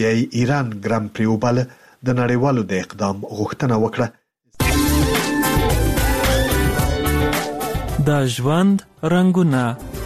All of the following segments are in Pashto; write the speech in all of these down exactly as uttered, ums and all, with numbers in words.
یې ایران ګران پری وباله، د نړیوالو د اقدام غوښتنه وکړه. د ژوند رنگونه.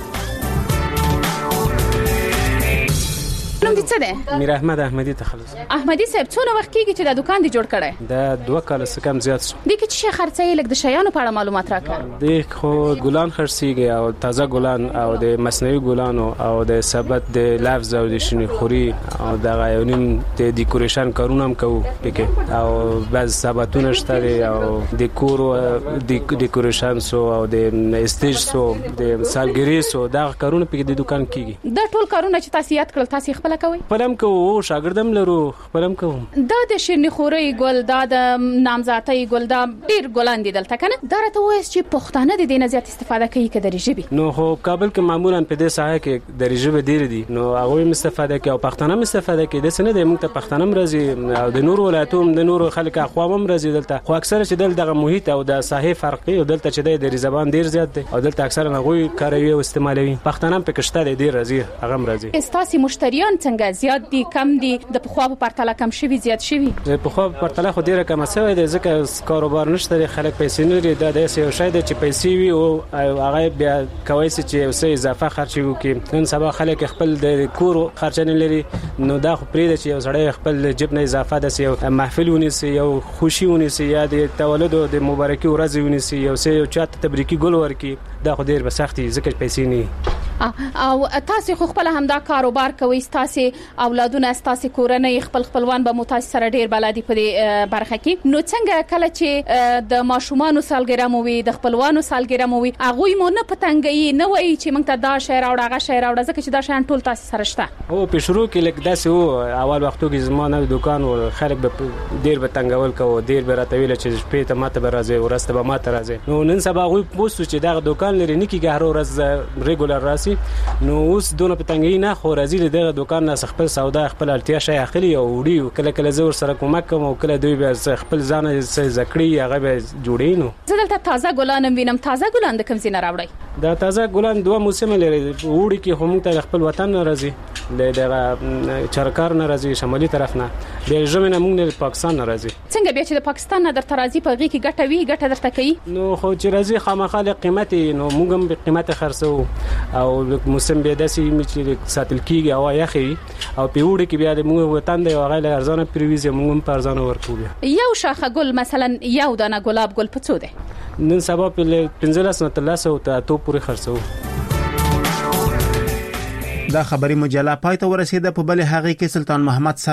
نوم دې څه دی؟ میر احمد احمدي تخلص. احمدي صاحب څونه وخت کېږي چې دا دکان دی جوړ کړی؟ دا دوه کاله څخه کم زیات شو. دې کې چې خرڅې لګ د شیانو په اړه معلومات راکړه. دې خو ګلان خرڅيږي او تازه ګلان او د مصنوعي ګلانو او د ثبت د لفظ او د شنی خوري او د غیونین د ډیکوریشن کارونه هم کوو پکې او بعض ثبتونه شته او ډیکور د ډیکوریشن سو او د استیج سو د سالګری سو دا کارونه پکې د دکان کېږي. دا ټول کارونه چې تاسو یاد کړل تاسو خپل کوي؟ خپلم کوو، شاګردم لرو، خپلم کوو. دا د شیرنی خوري ګل، دا د نامزاتي ګل، دا ډیر ګلان دي دلته کنه. دا راته وایي چې پښتانه د دې نه زیات استفاده کوي کده ریجبي. نو خو کابل کې معمولا په دې ساحه کې د ریجبي ډیر دي، نو هغه استفاده کوي او پښتانه استفاده کوي. د سنه د موږ ته پښتانه مرزي او د نور ولایتونو د نور خلک اخوام مرزي دلته، خو اکثر چې دلته محیط او د ساحه فرق دی او دلته چې د ریزبان ډیر زیات دی او دلته اکثر نه غوي کاروي او استعمالوي. پښتانه په کشته دي ډیر راځي، هغه مرزي. استاسي مشتریان څنګه زیات دي کم دي؟ د پخوا په پرتله کم شوي زیات شوي؟ د پخوا په پرتله خو ډیره کم شوی دی ځکه کاروبار نشته، خلک پیسې نه لري. دا د یو شی دی چې پیسې وي او هغه بیا کوي چې یو څه اضافه خرچ وکړي. نن سبا خلک خپل د کور خرچ نه لري، نو دا خو پرې دی چې یو سړی خپل جیب نه اضافه د یو محفل ونیسي، یو خوشي ونیسي، یا د تولد او د مبارکي ورځ ونیسي، یو څه یو چاته تبریکي ګل ورکړي. دا خو ډیر به سختي ځکه پیسې نه او تاسو خو خپل همدا کاروبار کوي، تاسو اولادونه، تاسو کورنۍ، خپل خپلوان به متاثر ډیر بلادي په برخه کې. نو څنګه کله چې د ماشومان سالګرام وي، د خپلوانو سالګرام وي، هغه مو نه پتنګي نه وایي چې موږ ته دا شهر او هغه شهر او ځکه چې دا شان ټول تاسو سره شته؟ او په شروع کې لکه داسې وو، اول وختو کې زمونه دکان او خلک به ډیر به تنګول کوو، ډیر به راته ویل چې شپې ته ماته به راځي ورسته به ماته راځي. نو نن سبا غوي پوسټ چې دا دکان لري نه کیږي، هر ورځ ریګولر راسي. نو اوس دونه پتنګي نه خو راځي دغه دکان نه خپل سودا خپل اړتیا شي اخلي او وړي، کله کله زور سره کومک کوم او کله دوی به خپل ځان زکړي هغه به جوړي. نو زه دلته تازه ګلان وینم. تازه ګلان د کوم ځای نه راوړی؟ دا تازه ګلان دوه موسم لري. وړي کې هم ته خپل وطن نه راځي، دغه چرکار نه راځي شمالي طرف نه، بیا ژمنه موږ نه پاکستان نه راځي. څنګه بیا چې د پاکستان نه درته راځي په غي کې ګټه وی ګټه درته کوي؟ نو خو چې راځي خامخاله قیمت، نو موږ هم په قیمت خرڅو او موسم به داسې چې ساتل کیږي او یخي او په وړي کې بیا د موږ وطن دی هغه له ارزانه پریویزه موږ هم په ارزانه ورکو. یو شاخه ګل مثلا یو دانه ګلاب ګل په څو دی؟ نن سبا په پنځه لس نه تر لس او ته تو پورې خرڅو. دا خبري مجله پای ته ورسیده. په بل هغه کې سلطان محمد